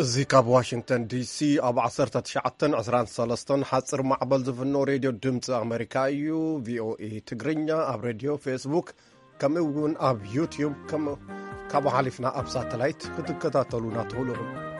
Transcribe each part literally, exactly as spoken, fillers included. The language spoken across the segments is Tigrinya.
زي كاب واشنطن دي سي أب عصرة تشعتن عسران سالستون حصر معبل زفنو راديو دمت أمريكايو في أو إي تقرينيا أب راديو فيسبوك كم يقول أب يوتيوب كم كابو حالفنا أب ساتلايت كتكتاتلونا طولهم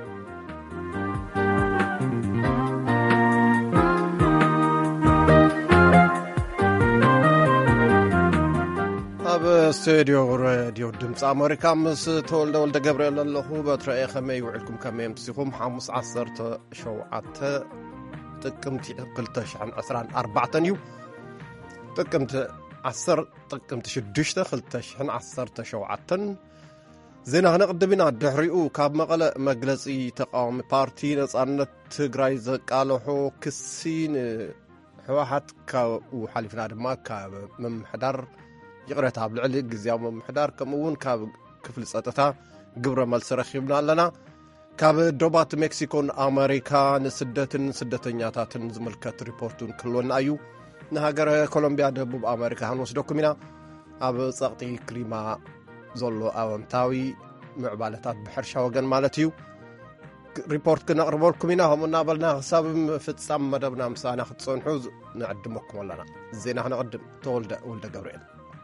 استوديو راديو دمس أمريكا مس تولد ولد جبريل الله بترأي خمي وعلكم كمية مسيخهم حمص عصرت شوعت تكمت قلتش عن عسران أربعة يو تكمت عصر تكمت شدشت قلتش عن عصرت شوعتن زينا هنقدمنا الدحريو كاب مقالة مجلسي تقام بارتي نصارنا تجراي زقالحو كسين حواحت كا وحلفنا دما كاب ممحدر يقرأت عبد العلي جزياو ممحدار كمون كاب كفل ساتتا قبر مال سرخيبنا لنا كاب دوبات مكسيكون أمريكا نسدتن سدتنياتاتن زملكات ريبورتون كلون أيو نهاجر كولومبيا دبوب أمريكا هنوس دوكمينا أب ساقطي كليما زولو أونتاوي معبالتات بحرشا وغن مالتيو ريبورت كنا قربوا لكم هنا هم نابلنا حساب في السام مدبنا مسانا ختصون حوز نعدمكم لنا زينا هنقدم تولد ولد جبريل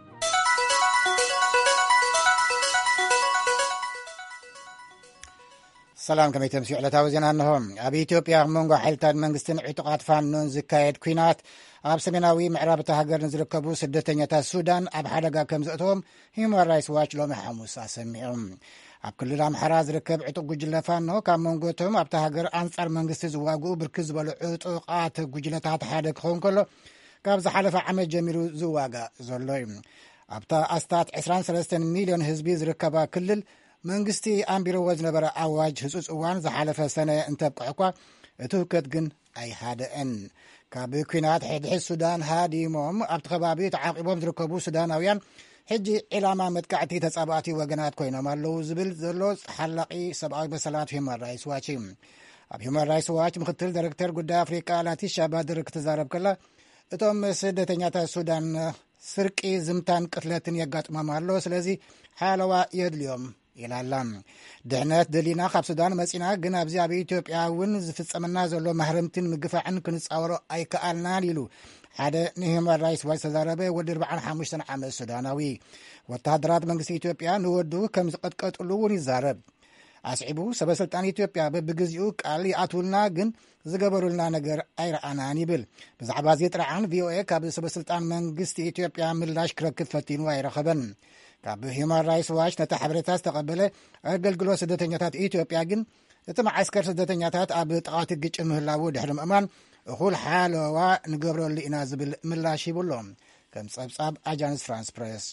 سلام كما يتمسي على تاوزينا أنهم أبي إثيوبيا منغو حيلتان منغستن عتقات فانون زكايد كوينات أب سميناوي معرابة هاجر نزركبو سدتنيتا السودان أب حدقا كمزقتهم هيومان رايتس واتش لومي حموس أسميهم أب كل رام حراز ركب عتق جلة فانو كام منغوتهم أب تهاجر أنصار منغست زواقو بركز بلو عتقات جلتات حدق خون كله كابز حلفة عمل جميلو زواقا زولوهم أب تا أستات عسران سلستن مليون هزبي زركبا كلل منغستي أمبيرو وزنبرا أواج هسوس أوان زحالفة سنة انتبقى حقا اتوكت جن أي هذا أن كابي كوينات حيد السودان هادي موم أبتخبابي تعاقبهم زركبو سوداناويان حجي إلى ما متكعتي تساباتي وقنات كوينة مالو زبل زلوز حلقي سبعي بسلات هيومان رايتس واتشيم أب هيومان رايتس واتش مختل ديركتر قد أفريقيا لاتي شابا درك تزارب كلا اتوم سدتنياتا السودان سرقي زمتان قتلاتن يقات مامالو سلازي حالوا يدليوم يلالام دعنات دلينا خاب سودان مسينا جنا بزي أبي إثيوبيا ون زفتسمنا زلو محرمتين مقفعن كنصاورو أي كألنا ليلو هذا هيومان رايتس وايس زاربه ودير بعن حمشتن عام سوداناوي وتهدرات منغس إثيوبيا نودو كم قد قتلو يزارب أصعبو سبب سلطان إثيوبيا ببجزيو قال يعطولنا جن زقبرولنا نجر أي رأنا نيبل بزعبا زيت رعان في أو إيه كاب سبب سلطان منغس إثيوبيا ملاش كرك فتين واي رخبن كاب هيومان رايتس واش نتحبرتاس تقبله أقلقلو سدتنياتات إثيوبيا جن تما عسكر سدتنياتات أب طاقات الجيش مهلاو دحرم أمان أخول حاله ونقبرو اللي ينازل ملاشي بولهم كم صاب صاب أجانس فرانس بريس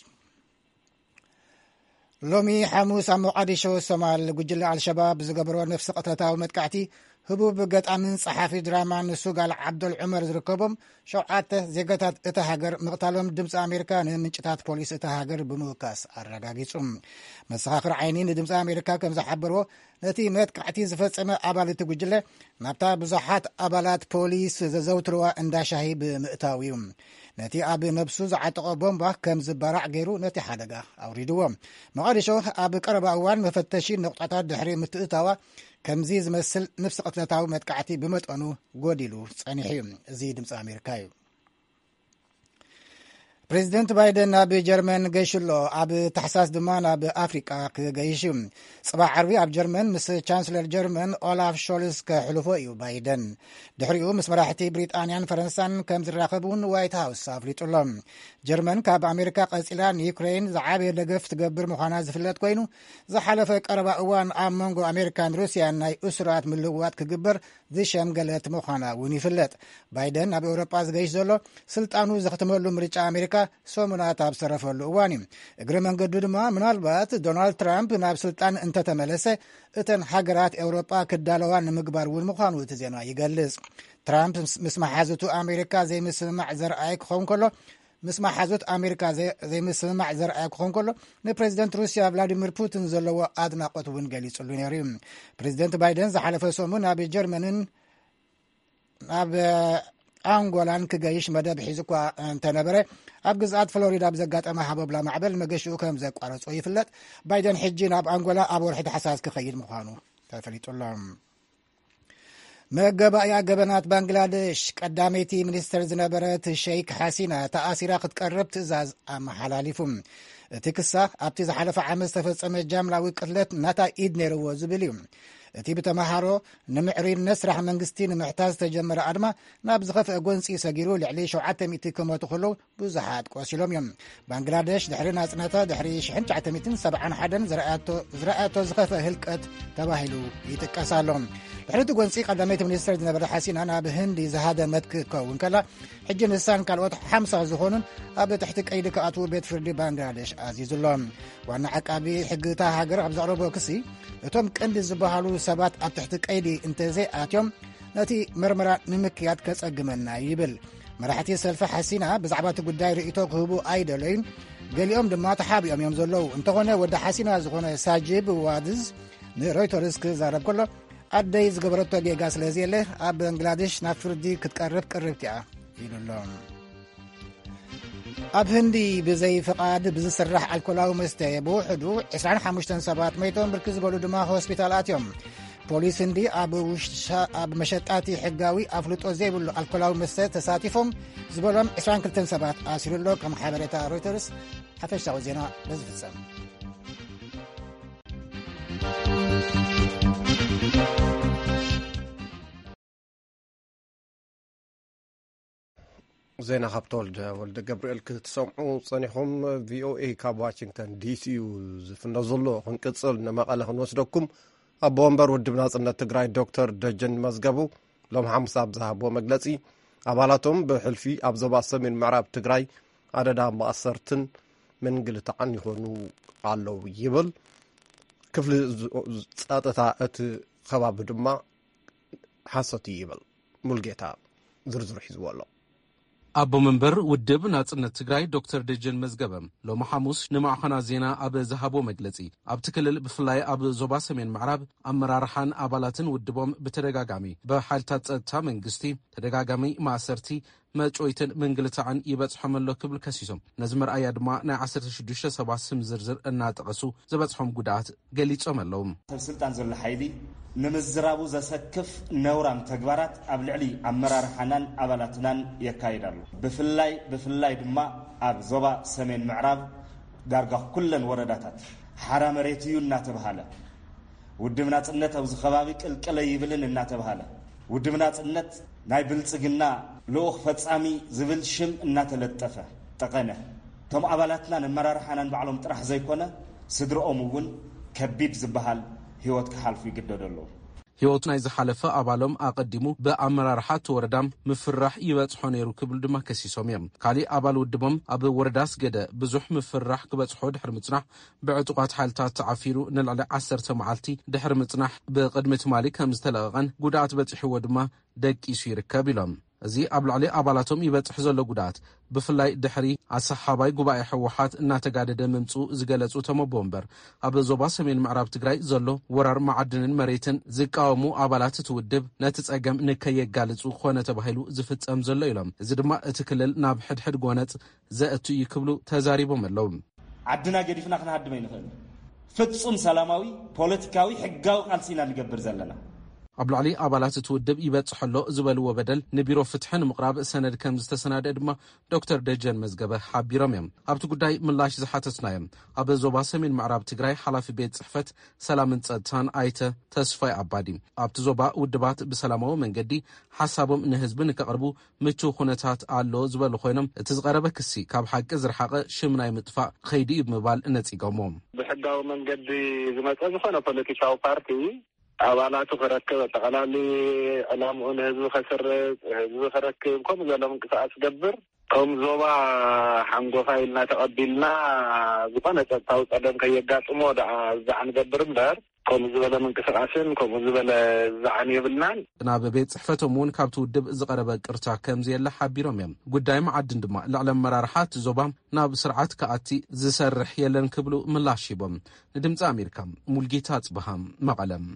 لومي حموس عمو قادشو الصومال قجل على الشباب زقبرو نفس قطرتا ومتكعتي هبوب قد أمن صحافي دراما نسوق على عبد العمر زركبهم شوعاته زيقتات اتهاجر مقتالهم دمس أمريكان من شتات بوليس اتهاجر بموكاس الرقاقيسهم مسخاخر عينين دمس أمريكا كم زحبرو نتي متكعتي زفتسمة أبالي تقجل نبتا بزحات أبالات بوليس زوتروا انداشاهي بمئتاويهم نتي أبي نبسو زعتقو بومبا كم زبارع غيرو نتي حدقا أوريدوهم مقادشو أبي قرب أوان مفتشين نقطة دحري متقتاوا كم زيز مسل نفس قتلتاو متكعتي بمتقنو قوديلو صانيحيهم زيد مس أمريكايو بريزيدنت بايدن أبي جرمن جيشلو أبي تحساس دمان أبي أفريقيا كجيشم صباح عربي أبي جرمن مس تشانسلر جرمن أولاف شولز كحلفوئيو بايدن دحريو مس مراحتي بريطانيان فرنسان كم زراقبون وايت هاوس أفريط اللهم جرمن كاب أمريكا قصيلان يوكرين زعابي لقف تقبر مخانا زفلت كوينو زحلفك أربع أوان أمانغو أمريكان روسيا ناي أسرات من لغوات كقبر ذي شمقلت مخانا ونفلت بايدن أبي أوروبا زغيش زولو سلطانو زختمولو مريج أمريكا سومنات أبصرفلو أواني اقري من قدود ما من البات دونالد ترامب ناب سلطان انت تملسه اتن حقرات أوروبا كدالوان مقبار والمخانو تزينا يقلز ترامب مسمح حازتو أمريكا زي مسمع زرعيك خون كله مسمع حازت أمريكا زي زي مسمع زرعيك خون كله نبريزيدنت روسيا فلاديمير بوتين زلوا أدنى قطوين قليس اللونيريم بريزيدنت بايدن زحلف سومون أبي جرمنين أبي أنغولان كجيش مدى حيزكوا تنبره أب جزءات فلوريدا بزقات أما حبب لا معبل مجشوا كم زق عرس ويفلت بايدن حجين أب أنغولا أبو رحت حساس كخير مخانو ተፈሊጡሎም መገባእያ ገበናት ባንግላዴሽ ቀዳመይቲ ሚኒስትር ዝነበረት ሼክ ሓሲና ተኣሲራ ክትቀርብ ትእዛዝ ኣመሓላሊፉ እቲ ክሳኽ ኣብቲ ዝሓለፈ ዓመት ዝተፈጸመ ጃምላዊ ቅትለት ናታ ኢድ ነይርዎ ዝብል እዩ እቲ ብተምሃሮ ንምዕሪብነት ስራሕ መንግስቲ ንምሕታዝ ዝተጀመረ ኣድማ ናብ ዝኸፍአ ጎንፂ ሰጊሩ ልዕሊ ሸውዓተ ሚእቲ ከመቶ ኩሉ ብዙሓት ቆሲሎም እዮም ባንግላዴሽ ድሕሪ ናጽነታ ድሕሪ ሽሕ ትሽዓተ ሚእትን ሰብዓን ሓደን ዝረኣቶ ዝኸፍአ ህልቀት ተባሂሉ ይጥቀሳሎም ድሕሪ እቲ ጎንፂ ቀዳመይቲ ሚኒስትር ዝነበረ ሓሲና ናብ ህንዲ ዝሃደመት ክትከውን ከላ ሕጂ ንሳን ካልኦት ሓምሳ ዝኾኑን ኣብ ትሕቲ ቀይዲ ክኣትዉ ቤት ፍርዲ ባንግላዴሽ ኣዚዙሎም ዋና ዓቃቢ ሕግታ ሃገር ኣብ ዘቕረቦ ክሲ እቶም ቀንዲ ዝበሃሉ ሰባት ኣብ ትሕቲ ቀይዲ እንተዘይኣትዮም ነቲ ምርመራ ንምክያድ ከጸግመና ይብል መራሕቲ ሰልፊ ሓሲና ብዛዕባ እቲ ጉዳይ ርእቶ ክህቡ ኣይደለዩን ገሊኦም ድማ ተሓቢኦም እዮም ዘለዉ እንተኾነ ወዲ ሓሲና ዝኾነ ሳጅብ ዋድዝ ንሮይተርስ ክዛረብ ከሎ ኣደይ ዝገበረቶ ጌጋ ስለዘየለ ኣብ ባንግላዴሽ ናብ ፍርዲ ክትቀርብ ቅርብቲ እያ ኢሉሎም ኣብ ህንዲ ብዘይ ፍቓድ ብዝስራሕ ኣልኮላዊ መስተ ብውሕዱ ዓሰርተ ሓሙሽተ ሰባት መይቶም ብርኪ ዝበሉ ድማ ሆስፒታል ኣትዮም ፖሊስ ህንዲ ኣብ መሸጣቲ ሕጋዊ ኣፍልጦ ዘይብሉ ኣልኮላዊ መስተ ተሳቲፎም ዝበሎም ዓሰርተ ክልተ ሰባት ኣሲሩሎ ከም ሓበሬታ ሮይተርስ ሓፈሻዊ ዜና በዝፍጸም ዜና ካብቶ ወልደ ገብርኤል ክትሰምዑ ጸኒሖም ቪኦኤ ካብ ዋሽንግተን ዲሲ ዝፍነ ዘሎ ክንቅጽል ንመቐለ ክንወስደኩም ኣቦ ወንበር ውድብ ናጽነት ትግራይ ዶክተር ደጀን መዝገቡ ሎም ሓሙስ ኣብ ዝሃቦ መግለጺ ኣባላቶም ብሕልፊ ኣብ ዞባ ሰሜን ምዕራብ ትግራይ ኣደዳ ማእሰርትን ምንግልታዕን ይኾኑ ኣለዉ ይብል ክፍሊ ጸጥታ እቲ ከባቢ ድማ ሓሶት ይብል ሙልጌታ ዝርዝሩ ሒዝዎ ኣሎ ኣቦ መንበር ውድብ ናጽነት ትግራይ ዶክተር ደጀን መዝገበ ሎሚ ሐሙስ ንማዕኸና ዜና ኣብ ዝሃቦ መግለጺ ኣብቲ ክልል ብፍላይ ኣብ ዞባ ሰሜን ምዕራብ ኣመራርሓን ኣባላትን ውድቦም ብተደጋጋሚ ብሓይልታት ጸጥታ መንግስቲ ተደጋጋሚ ማእሰርቲ መጮይትን ምንግልታዕን ይበጽሖም ኣሎ ክብል ከሲሶም ነዚ መርኣያ ድማ ናይ ዓሰርተ ሽዱሽተ ሰባት ስም ዝርዝር እናጠቐሱ ዝበጽሖም ጉድኣት ገሊጾም ኣለዉ ሰብ ስልጣን ዘሎ ሓይሊ ንምዝራቡ ዘሰክፍ ነውራም ተግባራት ኣብ ልዕሊ ኣመራርሓናን ኣባላትናን የካይዳሉ ብፍላይ ብፍላይ ድማ ኣብ ዞባ ሰሜን ምዕራብ ዳርጋ ኩለን ወረዳታት ሓራ መሬት እዩ እናተባሃለ ውድብ ናጽነት ኣብዚ ከባቢ ቅልቅለ ይብልን እናተባሃለ ውድብ ናጽነት ናይ ብልጽግና ልኡኽ ፈጻሚ ዝብል ሽም እናተለጠፈ ጠቐነ እቶም ኣባላትናን ኣመራርሓናን ባዕሎም ጥራሕ ዘይኮነ ስድሮኦም እውን ከቢድ ዝበሃል ህይወት ክሓልፉ ይግደደሉ ህይወቱ ናይ ዝሓለፈ ኣባሎም ኣቐዲሙ ብኣመራርሓት ወረዳም ምፍራሕ ይበጽሖ ነይሩ ክብል ድማ ከሲሶም እዮም ካሊእ ኣባል ውድቦም ኣብ ወረዳ ስገደ ብዙሕ ምፍራሕ ክበጽሖ ድሕሪ ምጽናሕ ብዕጡቋት ሓይልታት ተዓፊሩ ንልዕሊ ዓሰርተ መዓልቲ ድሕሪ ምጽናሕ ብቅድሚ ትማሊ ከም ዝተለቐቐን ጉድኣት በፂሕዎ ድማ ደቂሱ ይርከብ ኢሎም እዚ ኣብ ልዕሊ ኣባላቶም ይበጽሕ ዘሎ ጉድኣት ብፍላይ ድሕሪ ኣሰሓባይ ጉባኤ ሕወሓት እናተጋደደ ምምፁ ዝገለጹ እቶም ኣቦ ወንበር ኣብ ዞባ ሰሜን ምዕራብ ትግራይ ዘሎ ወራር መዓድንን መሬትን ዝቃወሙ ኣባላት እቲ ውድብ ነቲ ጸገም ንከየጋልጹ ኮነ ተባሂሉ ዝፍጸም ዘሎ ኢሎም እዚ ድማ እቲ ክልል ናብ ሕድሕድ ጎነፅ ዘእቱ እዩ ክብሉ ተዛሪቦም ኣለዉ ዓድና ገዲፍና ክንሃድም ኣይንኽእል ፍጹም ሰላማዊ ፖለቲካዊ ሕጋዊ ቃልሲና ንገብር ዘለና ኣብ ልዕሊ ኣባላት እቲ ውድብ ይበጽሕ ኣሎ ዝበልዎ በደል ንቢሮ ፍትሕን ምቕራብ ሰነድ ከም ዝተሰናድአ ድማ ዶክተር ደጀን መዝገበ ሓቢሮም እዮም ኣብቲ ጉዳይ ምላሽ ዝሓተትናዮም ኣብ ዞባ ሰሜን ምዕራብ ትግራይ ሓላፊ ቤት ጽሕፈት ሰላምን ጸጥታን ኣይተ ተስፋይ ኣባዲ ኣብቲ ዞባ ውድባት ብሰላማዊ መንገዲ ሓሳቦም ንህዝቢ ንከቕርቡ ምቹው ኩነታት ኣሎ ዝበሉ ኮይኖም እቲ ዝቐረበ ክሲ ካብ ሓቂ ዝረሓቐ ሽም ናይ ምጥፋእ ከይዲ እዩ ብምባል ነጺጎሞም ብሕጋዊ መንገዲ ዝመፀ ዝኾነ ፖለቲካዊ ፓርቲ ኣባላቱ ክረክብ ጠቕላሊ ዕላምኡ ንህዝቢ ከስርፅ ህዝቢ ክረክብ ከምኡ ዘሎ ምንቅስቃስ ዝገብር ከም ዞባ ሓንጎፋ ኢልና ተቐቢልና ዝኾነ ፀጥታዊ ፀገም ከየጋጥሞ ደኣ ዝዛዕ ንገብር እምበር ከምኡ ዝበለ ምንቅስቃስን ከምኡ ዝበለ ዝዛዕን የብልናን ናብ ቤት ፅሕፈቶም እውን ካብቲ ውድብ ዝቐረበ ቅርታ ከምዘየለ ሓቢሮም እዮም ጉዳይ መዓድን ድማ ልዕሊ ኣመራርሓት ዞባ ናብ ስርዓት ከኣቲ ዝሰርሕ የለን ክብሉ ምላሽ ሂቦም ንድምፂ ኣሜሪካ ሙልጌታ ጽብሃም መቐለም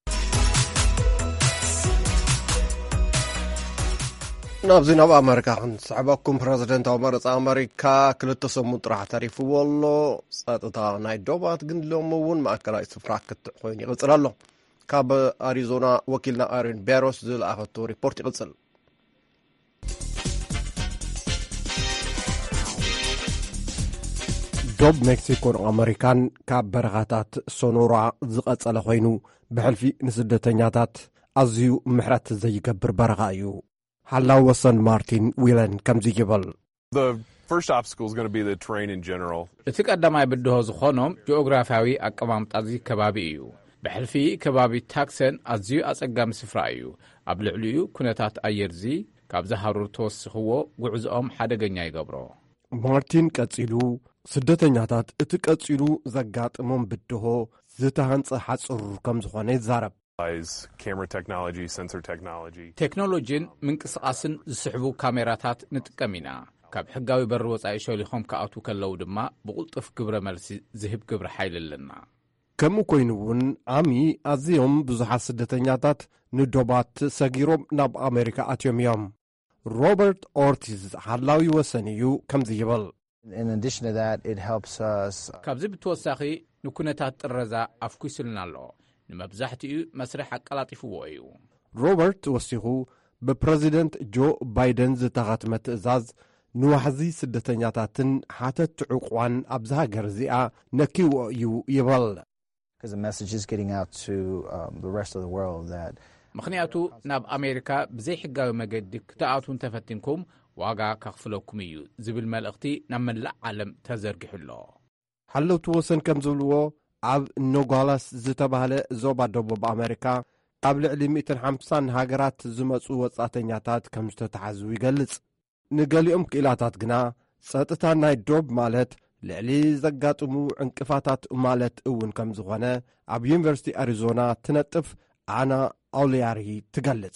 ናብዚ ናብ ኣሜሪካ ክንስዕበኩም ፕረዚደንታዊ መረፃ ኣሜሪካ ክልተ ሰሙን ጥራሕ ተሪፍዎ ኣሎ ፀጥታ ናይ ዶባት ግን ሎሚ እውን ማእከላዊ ስፍራ ክትዕ ኮይኑ ይቕፅል ኣሎ ካብ ኣሪዞና ወኪልና ኣሪን ቤሮስ ዝለኣኸቶ ሪፖርት ይቕጽል። ዶብ ሜክሲኮን ኣሜሪካን ካብ በረኻታት ሶኖራ ዝቐጸለ ኾይኑ ብሕልፊ ንስደተኛታት ኣዝዩ ምሕረት ዘይገብር በረኻ እዩ። ሓላዊ ወሰን ማርቲን ዊለን ከምዚ ይብል። እቲ ቀዳማይ ብድሆ ዝኾኖም ጂኦግራፊያዊ ኣቀማምጣ እዚ ከባቢ እዩ። ብሕልፊ ከባቢ ታክሰን ኣዝዩ ኣጸጋሚ ስፍራ እዩ። ኣብ ልዕሊኡ ኩነታት ኣየርዚ ካብ ዝሃሩር ተወስኽዎ ጉዕዞኦም ሓደገኛ ይገብሮ። ማርቲን ቀጺሉ ስደተኛታት እቲ ቀጺሉ ዘጋጥሞም ብድሆ ዝተሃንጸ ሓጹር ከም ዝኾነ ይዛረብ። ቴክኖሎጂን ምንቅስቓስን ዝስሕቡ ካሜራታት ንጥቀም ኢና። ካብ ሕጋዊ በሪ ወጻኢ ሸሊኾም ክኣቱ ከለዉ ድማ ብቕልጡፍ ግብረ መልሲ ዝህብ ግብሪ ሓይሊ ኣለና። ከምኡ ኮይኑ እውን ዓሚ ኣዝዮም ብዙሓት ስደተኛታት ንዶባት ሰጊሮም ናብ ኣሜሪካ ኣትዮም እዮም። ሮበርት ኦርቲዝ ሓላዊ ወሰን እዩ ከምዚ ይብል። ካብዚ ብተወሳኺ ንኩነታት ጥረዛ ኣፍኲስልና ኣሎ። ንመብዛሕትኡ መስርሕ ኣቀላጢፍዎ እዩ። ሮበርት ወሲኹ ብፕረዚደንት ጆ ባይደን ዝተኸትመ ትእዛዝ ንዋሕዚ ስደተኛታትን ሓተት ዕቑዋን ኣብዚ ሃገር እዚኣ ነኪዎ እዩ ይበል። ምኽንያቱ ናብ ኣሜሪካ ብዘይ ሕጋዊ መገዲ ክትኣቱን ተፈቲንኩም ዋጋ ካኽፍለኩም እዩ ዝብል መልእኽቲ ናብ መላእ ዓለም ተዘርጊሑ ኣሎ። ሓለውቲ ወሰን ከም ዝብልዎ ኣብ ኖጓላስ ዝተባህለ ዞባ ደቡብ ኣሜሪካ ኣብ ልዕሊ መቶ ሓምሳን ሃገራት ዝመፁ ወጻተኛታት ከም ዝተተሓዙ ይገልጽ። ንገሊኦም ክኢላታት ግና ጸጥታ ናይ ዶብ ማለት ልዕሊ ዘጋጥሙ ዕንቅፋታት ማለት እውን ከም ዝኾነ ኣብ ዩኒቨርሲቲ ኣሪዞና ትነጥፍ ኣና ኣውልያሪ ትገልጽ።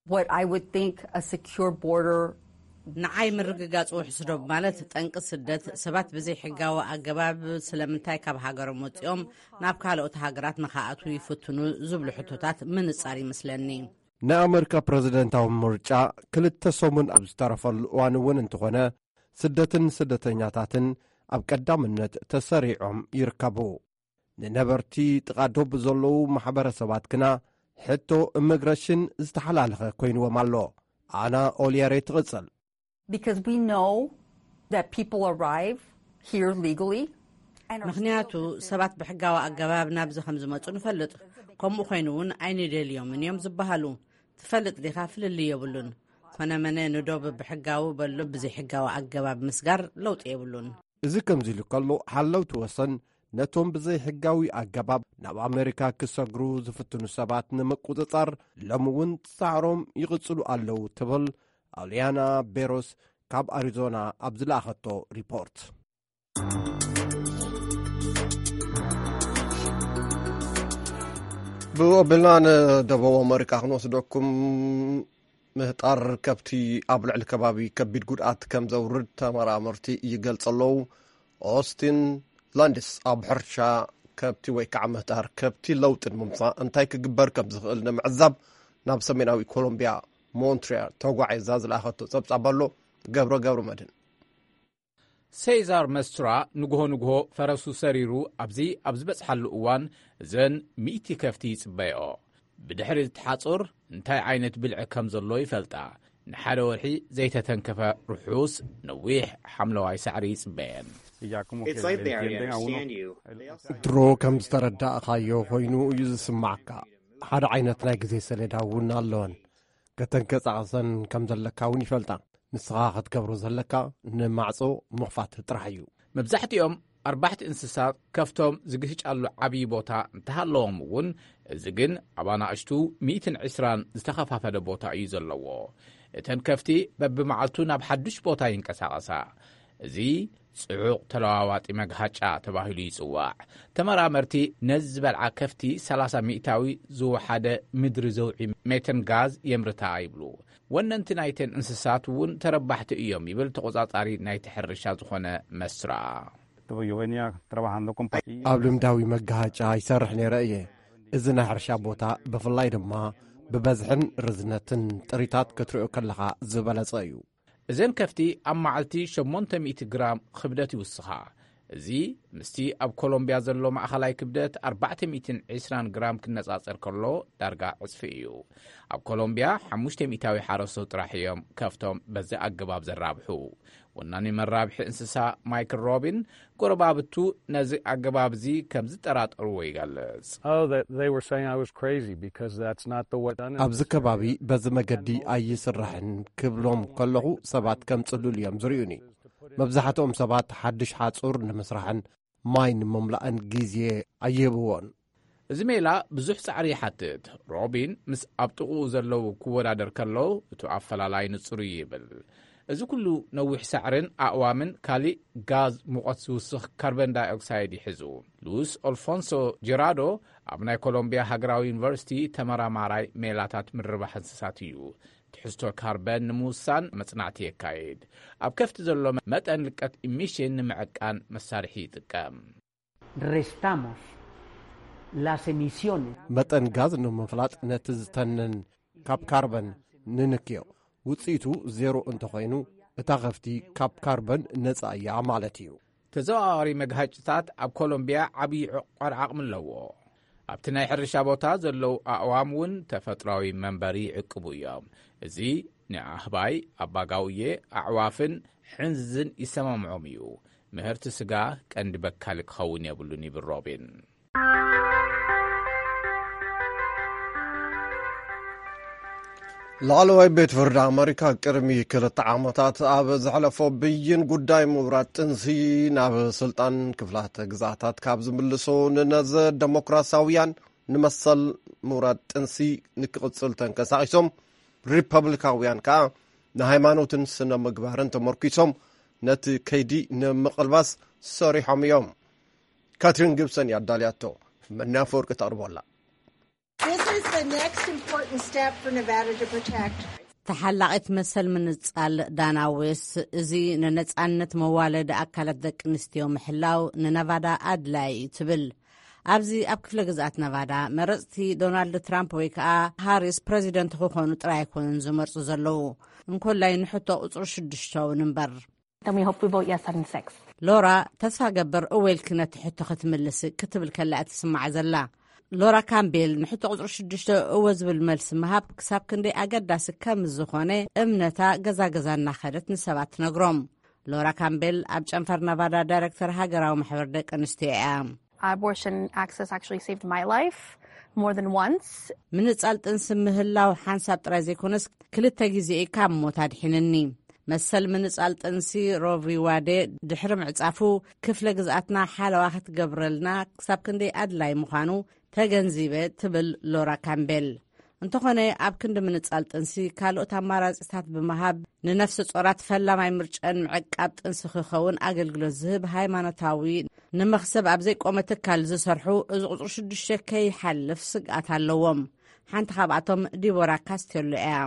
ንዓይ ምርግጋጽ ውሕስ ዶብ ማለት ጠንቂ ስደት ሰባት ብዘይ ሕጋዊ ኣገባብ ስለምንታይ ካብ ሃገሮም ወፂኦም ናብ ካልኦት ሃገራት ንኸኣቱ ይፍትኑ ዝብሉ ሕቶታት ምንጻር ይመስለኒ። ናይ ኣሜሪካ ፕረዚደንታዊ ምርጫ ክልተ ሰሙን ኣብ ዝተረፈሉ እዋን እውን እንተኾነ ስደትን ስደተኛታትን ኣብ ቀዳምነት ተሰሪዖም ይርከቡ። ንነበርቲ ጥቓ ዶብ ዘለዉ ማሕበረሰባት ግና ሕቶ ኢሚግሬሽን ዝተሓላለኸ ኮይንዎም ኣሎ። ኣና ኦልያሬ ትቕጽል። ምኽንያቱ ሰባት ብሕጋዊ ኣገባብ ናብዚ ከም ዝመፁ ንፈልጥ። ከምኡ ኮይኑ እውን ኣይንደልዮምን እዮም ዝበሃሉ። ትፈልጥ ዲኻ ፍልሊ የብሉን። ኮነ መነ ንዶብ ብሕጋዊ በሎ ብዘይ ሕጋዊ ኣገባብ ምስጋር ለውጢ የብሉን። እዚ ከምዚ ኢሉ ከሎ ሓለውቲ ወሰን ነቶም ብዘይ ሕጋዊ ኣገባብ ናብ ኣሜሪካ ክሰግሩ ዝፍትኑ ሰባት ንምቁፅጻር ሎሚ እውን ጻዕሮም ይቕጽሉ ኣለዉ ትብል ኣውልያና ቤሮስ ካብ ኣሪዞና ኣብ ዝለኣኸቶ ሪፖርት። ብወብልና ንደቡብ ኣሜሪካ ክንወስደኩም ምህጣር ከብቲ ኣብ ልዕሊ ከባቢ ከቢድ ጉድኣት ከም ዘውርድ ተመራመርቲ ይገልጽ ኣለዉ። ኦስቲን ላንድስ ኣብ ሕርሻ ከብቲ ወይ ከዓ ምህጣር ከብቲ ለውጥን ምምፃእ እንታይ ክግበር ከም ዝኽእል ንምዕዛብ ናብ ሰሜናዊ ኮሎምቢያ ሞንትሪያል ተጓዒዛ ዝለኣኸቶ ጸብጻብ ኣሎ። ገብሮ ገብሮ መድን ሴዛር መስቱራ ንግሆ ንግሆ ፈረሱ ሰሪሩ ኣብዚ ኣብ ዝበጽሓሉ እዋን እዘን ሚእቲ ከፍቲ ይጽበዮ። ብድሕሪ እትሓጹር እንታይ ዓይነት ብልዒ ከም ዘሎ ይፈልጣ። ንሓደ ወርሒ ዘይተተንከፈ ርሑስ ነዊሕ ሓምለዋይ ሳዕሪ ይጽበየን። ድሮ ከም ዝተረዳእኻዮ ኮይኑ እዩ ዝስማዓካ። ሓደ ዓይነት ናይ ግዜ ሰሌዳ እውን ኣለወን። ከተንቀጻቕሰን ከም ዘለካ እውን ይፈልጣ። ንስኻ ክትገብሮ ዘለካ ንማዕጾ ምኽፋት ጥራሕ እዩ። መብዛሕትኦም ኣርባዕቲ እንስሳት ከፍቶም ዝግህጫሉ ዓብዪ ቦታ እንተሃለዎም እውን እዚ ግን ኣብ ኣናእሽቱ ሚእትን ዒስራን ዝተኸፋፈለ ቦታ እዩ ዘለዎ። እተን ከፍቲ በብመዓልቱ ናብ ሓዱሽ ቦታ ይንቀሳቐሳ። እዚ ጽዑቕ ተለዋዋጢ መግሃጫ ተባሂሉ ይጽዋዕ። ተመራመርቲ ነዚ ዝበልዓ ከፍቲ ሰላሳ ሚእታዊ ዝወሓደ ምድሪ ዘውዒ ሜተን ጋዝ የምርታ ይብሉ። ወነንቲ ናይተን እንስሳት እውን ተረባሕቲ እዮም ይብል ተቖጻጻሪ ናይቲ ሕርሻ ዝኾነ መስራ። ኣብ ልምዳዊ መጋሃጫ ይሰርሕ ነይረ እየ። እዚ ናይ ሕርሻ ቦታ ብፍላይ ድማ ብበዝሕን ርዝነትን ጥሪታት ክትሪኦ ከለኻ ዝበለጸ እዩ። እዘን ከፍቲ ኣብ መዓልቲ ሸሞንተ ሚእቲ ግራም ክብደት ይውስኻ። እዚ ምስቲ ኣብ ኮሎምብያ ዘሎ ማእኸላይ ክብደት ኣርባዕተ ሚእቲ ዒስራን ግራም ክነጻጸር ከሎ ዳርጋ ዕጽፊ እዩ። ኣብ ኮሎምብያ ሓሙሽተ ሚእታዊ ሓረስቶት ጥራሕ እዮም ከፍቶም በዚ ኣገባብ ዘራብሑ። ወናኒ መራብሒ እንስሳ ማይክል ሮቢን ጎረባብቱ ነዚ ኣገባብ እዚ ከም ዝጠራጠርዎ ይገልጽ። ኣብዚ ከባቢ በዚ መገዲ ኣይስራሕን ክብሎም ከለኹ ሰባት ከም ጽሉል እዮም ዝርዩኒ። መብዛሕትኦም ሰባት ሓድሽ ሓጹር ንምስራሕን ማይ ንምምላእን ግዜ ኣይህብዎን። እዚ ሜላ ብዙሕ ጻዕሪ ይሓትት። ሮቢን ምስ ኣብ ጥቕኡ ዘለዉ ክወዳደር ከሎ እቲ ኣፈላላይ ንጹር ይብል። እዚ ኩሉ ነዊሕ ሳዕርን ኣእዋምን ካሊእ ጋዝ ሙቐት ዝውስኽ ካርበን ዳይኦክሳይድ ይሕዙ። ሉስ ኣልፎንሶ ጀራዶ ኣብ ናይ ኮሎምብያ ሃገራዊ ዩኒቨርሲቲ ተመራማራይ ሜላታት ምርባሕ እንስሳት እዩ። ትሕዝቶ ካርበን ንምውሳን መጽናዕቲ የካይድ። ኣብ ከፍቲ ዘሎ መጠን ልቀት ኢሚሽን ንምዕቃን መሳርሒ ይጥቀም። መጠን ጋዝ ንምፍላጥ ነቲ ዝተነን ካብ ካርበን ንንክዮ ውፅኢቱ ዜሮ እንተኾይኑ እታ ኸፍቲ ካብ ካርበን ነጻ እያ ማለት እዩ። ተዘዋዋሪ መግሃጭታት ኣብ ኮሎምብያ ዓብዪ ዕቋር ዓቕሚ ኣለዎ። ኣብቲ ናይ ሕርሻ ቦታ ዘለዉ ኣእዋም እውን ተፈጥራዊ መንበሪ ይዕቅቡ እዮም። እዚ ንኣህባይ ኣባጋውዬ ኣዕዋፍን ሕንዝን ይሰማምዖም እዩ። ምህርቲ ስጋ ቀንዲ በካሊ ክኸውን የብሉን ይብል ሮቢን። ላዕለዋይ ቤት ፍርዲ ኣሜሪካ ቅድሚ ክልተ ዓመታት ኣብ ዘሕለፎ ብይን ጉዳይ ምውራድ ጥንሲ ናብ ስልጣን ክፍላተ ግዛታት ካብ ዝምልሶ ንነዘ ዴሞክራሲያውያን ንመሰል ምውራድ ጥንሲ ንክቕጽል ተንቀሳቒሶም ሪፐብሊካውያን ከዓ ንሃይማኖትን ስነ ምግባርን ተመርኪሶም ነቲ ከይዲ ንምቕልባስ ሰሪሖም እዮም። ካትሪን ጊብሰን ያዳልያቶ መናፈ ወርቂ ተቕርቦላ። ተሓላቒት መሰል ምንጻል ዳና ዌስት እዚ ንነጻነት መዋለዲ ኣካላት ደቂ ኣንስትዮ ምሕላው ንነቫዳ ኣድላይ ትብል። ኣብዚ ኣብ ክፍለ ግዝኣት ነቫዳ መረፅቲ ዶናልድ ትራምፕ ወይ ከዓ ሃሪስ ፕሬዚደንት ክኾኑ ጥራይ ኣይኮኑን ዝመርፁ ዘለዉ እንኮላይ ንሕቶ ቁፅሪ ሽዱሽተ እውን እምበር። ሎራ ተስፋ ገብር እወይልክ ነቲ ሕቶ ክትምልስ ክትብል ከላ እትስማዕ ዘላ። ሎራ ካምቤል ንሕቶ ቁፅሪ ሽዱሽተ እወ ዝብል መልሲ ምሃብ ክሳብ ክንደይ ኣገዳሲ ከም ዝኾነ እምነታ ገዛ ገዛ እናኸደት ንሰባት ትነግሮም። ሎራ ካምቤል ኣብ ጨንፈር ነቫዳ ዳይረክተር ሃገራዊ ማሕበር ደቂ ኣንስትዮ እያ። ምንጻል ጥንሲ ምህላው ሓንሳብ ጥራይ ዘይኮነስ ክልተ ግዜ ካብ ሞት ኣድሒንኒ። መሰል ምንጻል ጥንሲ ሮቪ ዋዴ ድሕሪ ምዕጻፉ ክፍለ ግዝኣትና ሓለዋ ክትገብረልና ክሳብ ክንደይ ኣድላይ ምዃኑ ተገንዚበ ትብል ሎራ ካምቤል። እንተኾነ ኣብ ክንዲ ምንጻል ጥንሲ ካልኦት ኣማራጺታት ብምሃብ ንነፍሲ ጾራት ፈላማይ ምርጨን ምዕቃብ ጥንሲ ክኸውን ኣገልግሎት ዝህብ ሃይማኖታዊ ንመኽሰብ ኣብ ዘይቆመ ትካል ዝሰርሑ እዚ ቁፅሪ ሽዱሽተ ከይሓልፍ ስግኣት ኣለዎም። ሓንቲ ካብኣቶም ዲቦራ ካስቴሎ እያ።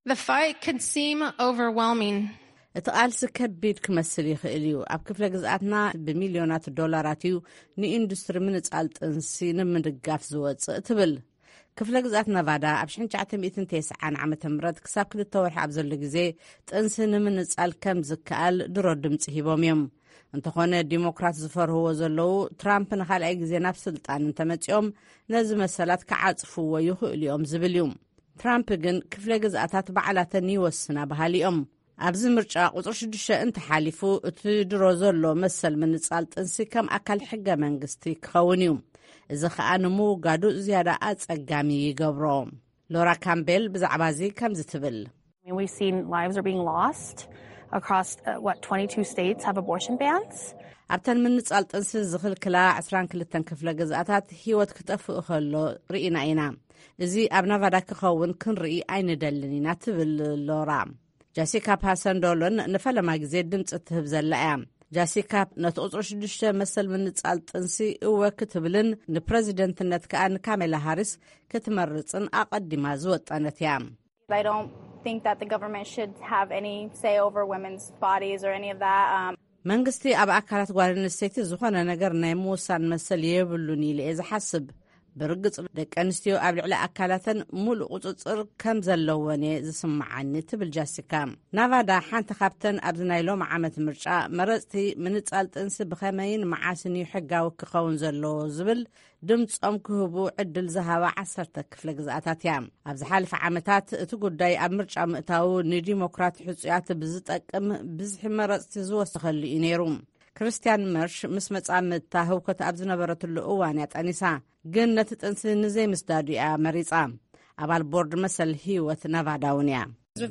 እቲ ቃልሲ ከቢድ ክመስል ይኽእል እዩ። ኣብ ክፍለ ግዝኣትና ብሚልዮናት ዶላራት እዩ ንኢንዱስትሪ ምንጻል ጥንሲ ንምድጋፍ ዝወፅእ ትብል። ክፍለ ግዝኣት ነቫዳ ኣብ ሽሕን ትሽዓተ ሚእትን ተስዓን ዓመተ ምህረት ክሳብ ክልተ ወርሒ ኣብ ዘሎ ግዜ ጥንሲ ንምንጻል ከም ዝከኣል ድሮ ድምፂ ሂቦም እዮም። እንተኾነ ዲሞክራት ዝፈርህዎ ዘለዉ ትራምፕ ንኻልኣይ ግዜ ናብ ስልጣን እንተመፂኦም ነዚ መሰላት ክዓጽፍዎ ይኽእሉ እዮም ዝብል እዩ። ትራምፕ ግን ክፍለ ግዝኣታት በዓላተን ይወስና ባህሊ እዮም። ኣብዚ ምርጫ ቁፅሪ ሽዱሽተ እንተሓሊፉ እቲ ድሮ ዘሎ መሰል ምንጻል ጥንሲ ከም ኣካል ሕገ መንግስቲ ክኸውን እዩ። እዚ ከዓ ንምውጋዱ ዝያዳ ኣጸጋሚ ይገብሮ። ሎራ ካምቤል ብዛዕባ እዚ ከምዚ ትብል። ኣብተን ምንጻል ጥንሲ ዝኽልክላ ዓስራ ክልተ ክፍለ ግዝኣታት ህይወት ክጠፍእ ከሎ ርኢና ኢና። እዚ ኣብ ነቫዳ ክኸውን ክንርኢ ኣይንደልን ኢና ትብል ሎራ። ጃሲካ ፓሰንዶሎን ንፈለማ ግዜ ድምፂ ትህብ ዘላ እያ። ጃሲካ ነቲ ቁፅሪ ሽዱሽተ መሰል ምንጻል ጥንሲ እወ ክትብልን ንፕረዚደንትነት ከዓ ንካሜላ ሃሪስ ክትመርፅን ኣቐዲማ ዝወጠነት እያ። መንግስቲ ኣብ ኣካላት ጓል ኣንስተይቲ ዝኾነ ነገር ናይ ምውሳን መሰል የብሉን ኢሉ እየ ዝሓስብ። ብርግጽ ደቂ ኣንስትዮ ኣብ ልዕሊ ኣካላተን ሙሉእ ቁፅፅር ከም ዘለወን ዝስምዓኒ ትብል ጃሲካ። ናቫዳ ሓንቲ ካብተን ኣብዚ ናይ ሎም ዓመት ምርጫ መረፅቲ ምንጻል ጥንሲ ብኸመይን መዓስን ሕጋዊ ክኸውን ዘለዎ ዝብል ድምፆም ክህቡ ዕድል ዝሃባ ዓሰርተ ክፍለ ግዝኣታት እያ። ኣብ ዝሓለፈ ዓመታት እቲ ጉዳይ ኣብ ምርጫ ምእታው ንዲሞክራት ሕፁያት ብዝጠቅም ብዝሒ መረፅቲ ዝወስኸሉ እዩ ነይሩ። ክርስቲያን መርሽ ምስ መጻምድታ ህውከት ኣብ ዝነበረትሉ እዋን እያ ጠኒሳ፣ ግን ነቲ ጥንሲ ንዘይ ምስዳዱ እያ መሪፃ። ኣባል ቦርድ መሰል ህይወት ናቫዳ እውን እያ።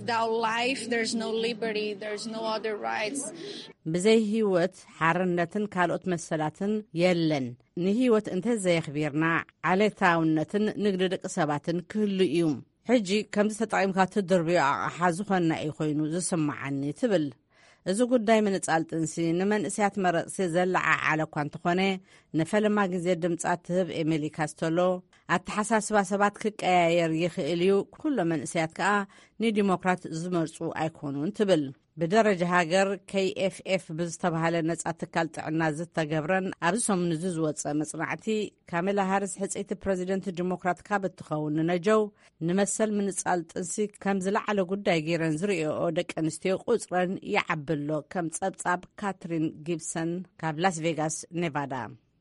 ብዘይ ህይወት ሓርነትን ካልኦት መሰላትን የለን። ንህይወት እንተዘየኽቢርና ዓሌታውነትን ንግዲ ደቂ ሰባትን ክህሉ እዩ። ሕጂ ከምዚ ተጠቒምካ ትድርብዮ ኣቕሓ ዝኾና እዩ ኮይኑ ዝስምዓኒ ትብል። እዚ ጉዳይ ምንጻል ጥንሲ ንመንእስያት መረፅሲ ዘለዓዓለ እኳ እንተኾነ ንፈለማ ግዜ ድምጻ ትህብ ኤሚሊ ካስተሎ ኣተሓሳስባ ሰባት ክቀያየር ይኽእል እዩ፣ ኩሎም መንእስያት ከዓ ንዲሞክራት ዝመርፁ ኣይኮኑን ትብል። ብደረጃ ሃገር ኬይ ኤፍ ኤፍ ብዝተባሃለ ነጻ ትካል ጥዕና ዝተገብረን ኣብዚ ሰሙን እዚ ዝወፀ መጽናዕቲ ካሜላ ሃሪስ ሕፀይቲ ፕረዚደንት ዲሞክራት ካብ እትኸውን ንነጀው ንመሰል ምንጻል ጥንሲ ከም ዝለዓለ ጉዳይ ገይረን ዝሪኦ ደቂ ኣንስትዮ ቁፅረን ይዓብሎ ከም ጸብጻብ ካትሪን ጊብሰን ካብ ላስ ቬጋስ ኔቫዳ።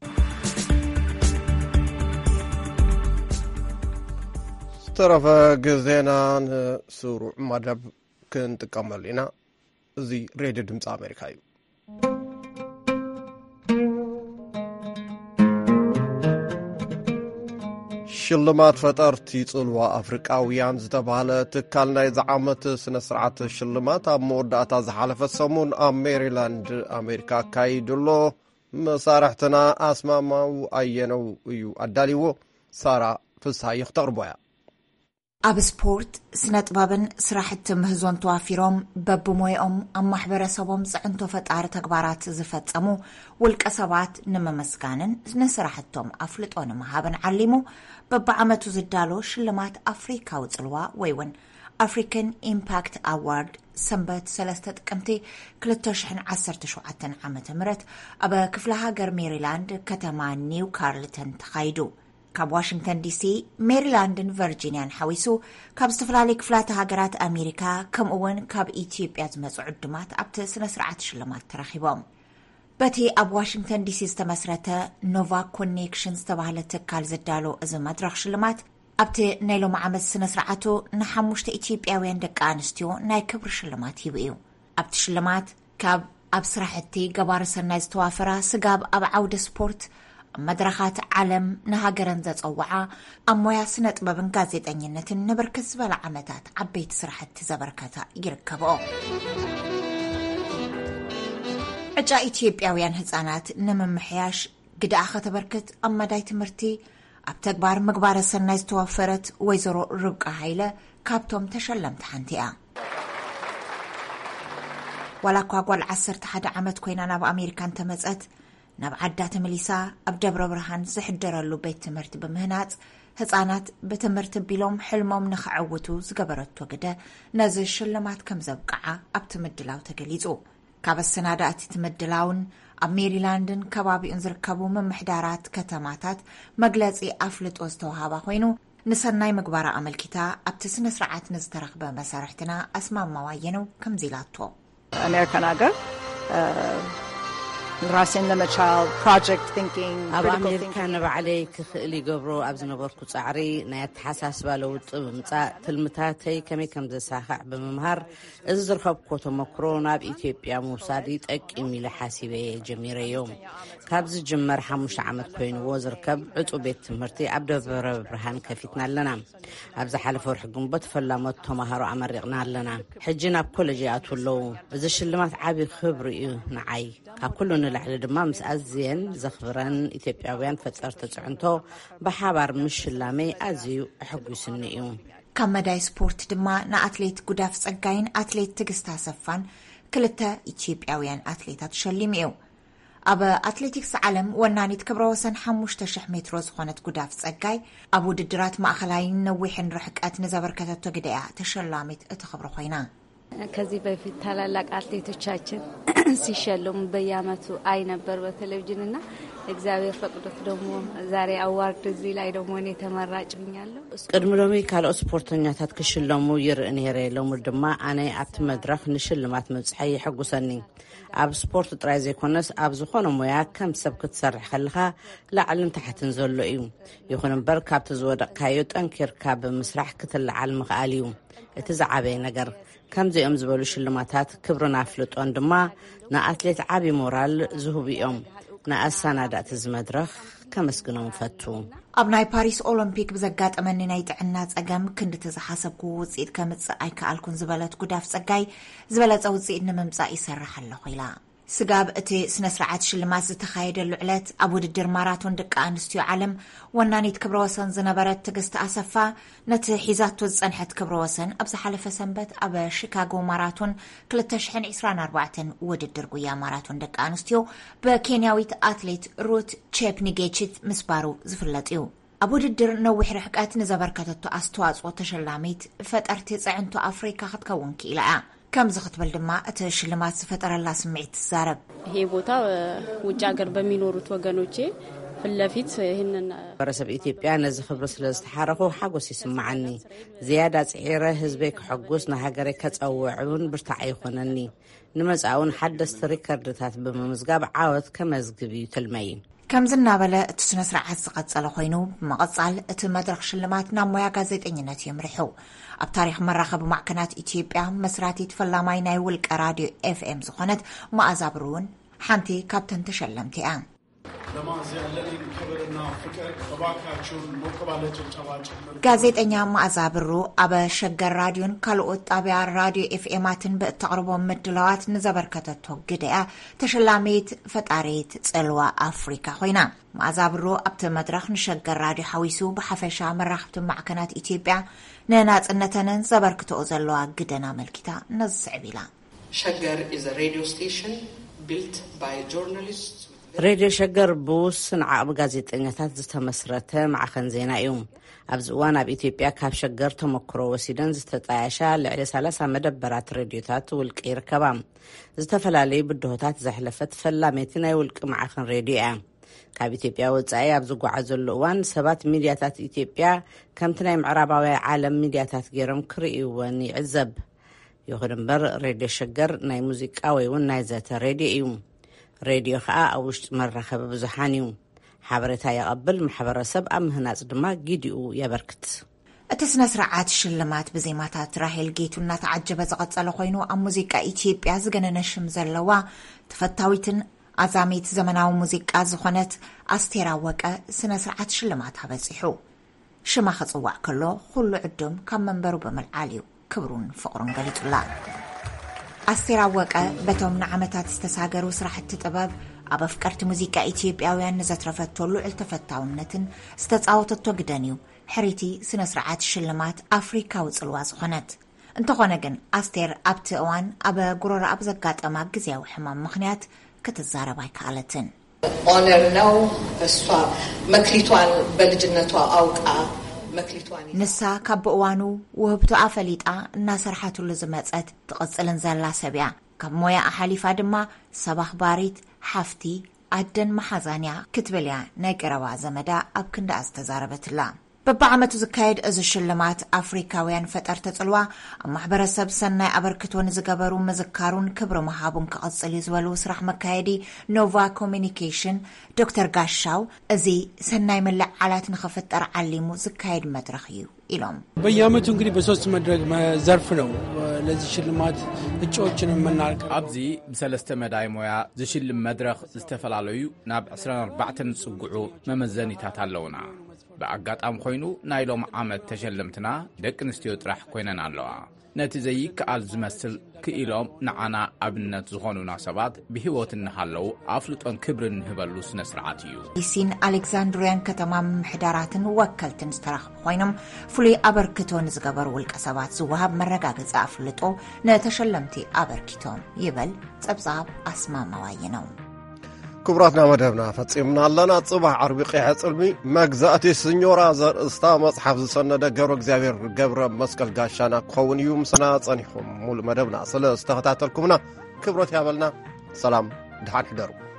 ዝተረፈ ግዜና ንስሩዕ መደብ ክንጥቀመሉ ኢና። እዚ ሬድዮ ድምፂ ኣሜሪካ እዩ። ሽልማት ፈጠርቲ ጽልዋ ኣፍሪቃውያን ዝተባሃለ ትካል ናይ ዝዓመት ስነ ስርዓት ሽልማት ኣብ መወዳእታ ዝሓለፈ ሰሙን ኣብ ሜሪላንድ ኣሜሪካ ኣካይድሎ። መሳርሕትና ኣስማማው ኣየነው እዩ ኣዳሊዎ። ሳራ ፍስሓ ይኽተቕርቦያ። ኣብ ስፖርት ስነ ጥበብን ስራሕቲ ምህዞን ተዋፊሮም በብሞይኦም ኣብ ማሕበረሰቦም ጽዕንቶ ፈጣሪ ተግባራት ዝፈጸሙ ውልቀ ሰባት ንመመስጋንን ንስራሕቶም ኣፍልጦ ንምሃብን ዓሊሙ በብዓመቱ ዝዳሎ ሽልማት ኣፍሪካዊ ጽልዋ ወይ እውን ኣፍሪካን ኢምፓክት ኣዋርድ ሰንበት ሰለስተ ጥቅምቲ ክልተ ሽሕ ዓሰርተ ሸውዓተ ዓመተ ምህረት ኣብ ክፍለ ሃገር ሜሪላንድ ከተማ ኒው ካርልተን ተኻይዱ። ካብ ዋሽንግተን ዲሲ ሜሪላንድን ቨርጂኒያን ሓዊሱ ካብ ዝተፈላለዩ ክፍላት ሃገራት ኣሜሪካ ከምኡውን ካብ ኢትዮጵያ ዝመጹ ዕድማት ኣብቲ ስነ ስርዓት ሽልማት ተረኺቦም። በቲ ኣብ ዋሽንግተን ዲሲ ዝተመስረተ ኖቫ ኮኔክሽን ዝተባሃለ ትካል ዝዳሎ እዚ መድረኽ ሽልማት ኣብቲ ናይ ሎሚ ዓመት ስነ ስርዓቱ ንሓሙሽተ ኢትዮጵያውያን ደቂ ኣንስትዮ ናይ ክብሪ ሽልማት ሂቡ እዩ። ኣብቲ ሽልማት ካብ ኣብ ስራሕቲ ገባሪ ሰናይ ዝተዋፈራ ስጋብ ኣብ ዓውደ ስፖርት መድረኻት ዓለም ንሃገረን ዘጸውዓ ኣብ ሞያ ስነ ጥበብን ጋዜጠኝነትን ንብርክት ዝበለ ዓመታት ዓበይቲ ስራሕቲ ዘበርከታ ይርከብኦ። ዕጫ ኢትዮጵያውያን ህፃናት ንምምሕያሽ ግድኣ ከተበርክት ኣብ መዳይ ትምህርቲ ኣብ ተግባር ምግባረ ሰናይ ዝተዋፈረት ወይዘሮ ርብቃ ሃይለ ካብቶም ተሸለምቲ ሓንቲ እያ። ዋላ እኳ ጓል ዓሰርተ ሓደ ዓመት ኮይና ናብ ኣሜሪካን ተመፀት ናብ ዓዳ ተመሊሳ ኣብ ደብረ ብርሃን ዝሕደረሉ ቤት ትምህርቲ ብምህናፅ ህፃናት ብትምህርቲ ቢሎም ሕልሞም ንኽዕውቱ ዝገበረቶ ግደ ነዚ ሽልማት ከም ዘብቅዓ ኣብቲ ምድላው ተገሊጹ። ካብ ኣሰናዳእቲ ትምድላውን ኣብ ሜሪላንድን ከባቢኡን ዝርከቡ ምምሕዳራት ከተማታት መግለፂ ኣፍልጦ ዝተዋሃባ ኮይኑ ንሰናይ ምግባር ኣመልኪታ ኣብቲ ስነ ስርዓት ንዝተረኽበ መሳርሕትና ኣስማማው ኣየነው ከምዚ ኢላቶ ኣሜሪካን ሃገር ራስን ለመቻል ፕሮጀክት ቲንኪንግ ኣብ ኣሜሪካ ንባዕለይ ክኽእል ይገብሮ ኣብ ዝነበርኩ ጻዕሪ ናይ ኣተሓሳስባ ለውጢ ብምምጻእ ትልምታተይ ከመይ ከም ዘሳኽዕ ብምምሃር እዚ ዝረኸብኩ ተመክሮ ናብ ኢትዮጵያ ምውሳድ ይጠቅም ኢለ ሓሲበ ጀሚረዮ። ካብዚ ጅመር ሓሙሽተ ዓመት ኮይኑዎ ዝርከብ ዕፁ ቤት ትምህርቲ ኣብ ደብረ ብርሃን ከፊትና ኣለና። ኣብ ዝሓለፈ ወርሒ ግንቦት ፈላሞት ተማሃሮ ኣመሪቕና ኣለና። ሕጂ ናብ ኮሌጅ ይኣትዉ ኣለዉ። እዚ ሽልማት ዓብዪ ክብሪ እዩ ንዓይ። ካብ ኩሉ ንላዕሊ ድማ ምስ ኣዝየን ዘኽብረን ኢትዮጵያውያን ፈጠርቲ ጽዕንቶ ብሓባር ምሽላመይ ኣዝዩ ኣሐጒስኒ እዩ። ካብ መዳይ ስፖርት ድማ ንኣትሌት ጉዳፍ ጸጋይን ኣትሌት ትግስታ ሰፋን ክልተ ኢትዮጵያውያን ኣትሌታት ሸሊሙ እዩ። ኣብ ኣትሌቲክስ ዓለም ወናኒት ክብረ ወሰን ሓሙሽተ ሽሕ ሜትሮ ዝኾነት ጉዳፍ ጸጋይ ኣብ ውድድራት ማእኸላይን ነዊሕን ርሕቀት ንዘበርከተቶ ግደያ ተሸላሚት እትኽብሮ ኮይና ከዚህ በፊት ታላላቅ አትሌቶቻችን ሲሸለሙ በየዓመቱ አይ ነበር በቴሌቪዥንና እግዚአብሔር ፈቅዶት ደግሞ ዛሬ አዋርድ እዚህ ላይ ደግሞ እኔ ተመራጭ ሆኛለሁ። ቅድም ሎሚ ካልኦት ስፖርተኛታት ክሽለሙ ይርኢ ነይረ ሎሚ ድማ ኣነ ኣብቲ መድረክ ንሽልማት መብፅሐይ ይሕጉሰኒ። ኣብ ስፖርት ጥራይ ዘይኮነስ ኣብ ዝኾነ ሞያ ከም ሰብ ክትሰርሕ ከለኻ ላዕልን ታሕትን ዘሎ እዩ። ይኹን እምበር ካብቲ ዝወደቕካዮ ጠንኪርካ ብምስራሕ ክትለዓል ምኽኣል እዩ። እቲ ዝዓበየ ነገር ከምዚኦም ዝበሉ ሽልማታት ክብርን ኣፍልጦን ድማ ንኣትሌት ዓቢ ሞራል ዝህቡ እዮም። ንኣሰናዳእቲ ዝመድረኽ ከመስግኖም ፈቱ። ኣብ ናይ ፓሪስ ኦሎምፒክ ብዘጋጠመኒ ናይ ጥዕና ጸገም ክንዲ ተዝሓሰብኩ ውፅኢት ከምፅእ ኣይከኣልኩን ዝበለት ጉዳፍ ጸጋይ ዝበለጸ ውፅኢት ንምምጻእ ይሰርሕ ኣለኹ ኢላ ስጋብ እቲ ስነ ስርዓት ሽልማት ዝተኻየደሉ ዕለት ኣብ ውድድር ማራቶን ደቂ ኣንስትዮ ዓለም ወናኒት ክብረ ወሰን ዝነበረት ትዕግስቲ ኣሰፋ ነቲ ሒዛቶ ዝጸንሐት ክብረ ወሰን ኣብ ዝሓለፈ ሰንበት ኣብ ሺካጎ ማራቶን ክልተ ሽሕን ዒስራን ኣርባዕተን ውድድር ጉያ ማራቶን ደቂ ኣንስትዮ በኬንያዊት ኣትሌት ሩት ቼፕኒጌቺት ምስባሩ ዝፍለጥ እዩ። ኣብ ውድድር ነዊሕ ርሕቀት ንዘበርከተቶ ኣስተዋጽኦ ተሸላሚት ፈጠርቲ ጽዕንቶ ኣፍሪካ ክትከውን ክኢላ እያ። ከም ዝኽትብል ድማ እቲ ሽልማት ዝፈጠረላ ስምዒት ትዛረብ። ይሄ ቦታ ውጭ ሀገር በሚኖሩት ወገኖቼ ፍለፊት ይህንን በረሰብ ኢትዮጵያ ነዚ ክብሪ ስለ ዝተሓረኹ ሓጎስ ይስማዓኒ። ዝያዳ ጽዒረ ህዝበይ ክሕጉስ ንሃገረይ ከጸውዕውን ብርታዕ ይኾነኒ። ንመጻውን ሓደስቲ ሪከርድታት ብምምዝጋብ ዓወት ከመዝግብ እዩ ትልመይ። ከም ዝናበለ እቲ ስነ ስርዓት ዝቐጸለ ኮይኑ ብመቐጻል እቲ መድረኽ ሽልማት ናብ ሞያ ጋዜጠኝነት የምርሑ። ኣብ ታሪክ መራኸቢ ማዕከናት ኢትዮጵያ መስራቲት ፈላማይ ናይ ውልቀ ራድዮ ኤፍኤም ዝኾነት መዓዛ ብሩ እውን ሓንቲ ካብተን ተሸለምቲ እያ። ጋዜጠኛ መዓዛ ብሩ ኣብ ሸገር ራድዮን ካልኦት ጣብያ ራድዮ ኤፍኤማትን ብእተቕርቦም ምድላዋት ንዘበርከተቶ ግደያ ተሸላሚት ፈጣሪት ጽልዋ ኣፍሪካ ኮይና መዓዛ ብሩ ኣብቲ መድረኽ ንሸገር ራድዮ ሓዊሱ ብሓፈሻ መራኸብቲ ማዕከናት ኢትዮጵያ ንናጽነተንን ዘበርክትኦ ዘለዋ ግደና መልኪታ ነዝስዕብ ኢላ። ሸገር is a radio station built by journalists. ሬድዮ ሸገር ብውስን ዓቕቢ ጋዜጠኛታት ዝተመስረተ ማዕኸን ዜና እዩ። ኣብዚ እዋን ኣብ ኢትዮጵያ ካብ ሸገር ተመክሮ ወሲደን ዝተጣየሻ ልዕሊ ሰላሳ መደበራት ሬድዮታት ውልቂ ይርከባ። ዝተፈላለዩ ብድሆታት ዘሕለፈት ፈላሜቲ ናይ ውልቂ ማዕኸን ሬድዮ እያ። ካብ ኢትዮጵያ ወጻኢ ኣብ ዝጓዓዘሉ እዋን ሰባት ሚድያታት ኢትዮጵያ ከምቲ ናይ ምዕራባዊ ዓለም ሚድያታት ገይሮም ክርእይወን ይዕዘብ። ይኹን እምበር ሬድዮ ሸገር ናይ ሙዚቃ ወይ እውን ናይ ዘተ ሬድዮ እዩ። ሬድዮ ከዓ ኣብ ውሽጢ መራኸቢ ብዙሓን እዩ። ሓበሬታ የቐብል ማሕበረሰብ ኣብ ምህናፅ ድማ ጊዲኡ የበርክት። እቲ ስነ ስርዓት ሽልማት ብዜማታት ራሄል ጌቱ እናተዓጀበ ዝቐጸለ ኮይኑ ኣብ ሙዚቃ ኢትዮጵያ ዝገነነ ሽም ዘለዋ ተፈታዊትን ኣዛሜት ዘመናዊ ሙዚቃ ዝኾነት ኣስቴር ኣወቀ ስነ ስርዓት ሽልማት ኣበፂሑ። ሽማ ክጽዋዕ ከሎ ኩሉ ዕዱም ካብ መንበሩ ብምልዓል እዩ ክብሩን ፍቕሩን ገሊጹላ። ኣስቴር ኣወቀ በቶም ንዓመታት ዝተሳገሩ ስራሕቲ ጥበብ ኣብ ኣፍቀርቲ ሙዚቃ ኢትዮጵያውያን ንዘትረፈቶ ልዑል ተፈታውነትን ዝተጻወተቶ ግደን እዩ ሕሪቲ ስነ ስርዓት ሽልማት ኣፍሪካዊ ጽልዋ ዝኾነት። እንተኾነ ግን ኣስቴር ኣብቲ እዋን ኣብ ጉሮሮ ኣብ ዘጋጠማ ግዝያዊ ሕማም ምኽንያት ክትዛረብ ኣይከኣለትን። ኦነር ነው እሷ መክሊቷን በልጅነቷ ኣውቃ ንሳ ካብ ብእዋኑ ውህብቱ ኣፈሊጣ እናሰርሓትሉ ዝመፀት ትቕጽልን ዘላ ሰብያ ካብ ሞያ ኣሓሊፋ ድማ ሰብ ኣኽባሪት ሓፍቲ ኣደን መሓዛንያ ክትበልያ ናይ ቀረባ ዘመዳ ኣብ ክንዳ ዝተዛረበትላ። በብዓመቱ ዝካየድ እዚ ሽልማት ኣፍሪካውያን ፈጠርቲ ጽልዋ ኣብ ማሕበረሰብ ሰናይ ኣበርክቶ ንዝገበሩ ምዝካሩን ክብሪ መሃቡን ክቕጽል ዝበሉ ስራሕ መካየዲ ኖቫ ኮሚኒኬሽን ዶክተር ጋሻው እዚ ሰናይ መለዓላት ንኽፍጠር ዓሊሙ ዝካየድ መድረኽ እዩ ኢሎም። በየዓመቱ እንግዲህ በሶስት መድረክ ዘርፍ ነው ለዚህ ሽልማት እጩዎችን የምናልቅ። ኣብዚ ብሰለስተ መዳይ ሞያ ዝሽልም መድረኽ ዝተፈላለዩ ናብ عشرين أربعة ዝጽጉዑ መመዘኒታት ኣለውና። ብኣጋጣሚ ኮይኑ ናይ ሎም ዓመት ተሸለምትና ደቂ ኣንስትዮ ጥራሕ ኮይነን ኣለዋ። ነቲ ዘይከኣል ዝመስል ክኢሎም ንዓና ኣብነት ዝኾኑና ሰባት ብህይወት እንሃለው ኣፍልጦን ክብርን ንህበሉ ስነ ስርዓት እዩ። ኢሲን ኣሌክዛንድሪያን ከተማ ምሕዳራትን ወከልትን ዝተረኽቡ ኮይኖም ፍሉይ ኣበርክቶ ንዝገበሩ ውልቀ ሰባት ዝወሃብ መረጋገፂ ኣፍልጦ ነተሸለምቲ ኣበርኪቶም ይበል ጸብጻብ ኣስማማዋይ ነው። ክቡራትና መደብና ፈጺምና ኣለና። ጽባሕ ዓርቢ ቀይሐ ጽልሚ መግዛእቲ ስኞራ ዘርእስታ መጽሓፍ ዝሰነደ ገብረ እግዚአብሔር ገብረ መስቀል ጋሻና ክኸውን እዩ። ምስና ጸኒኹም ሙሉእ መደብና ስለ ዝተኸታተልኩምና ክብረት ያበልና። ሰላም ድሓን ሕደሩ።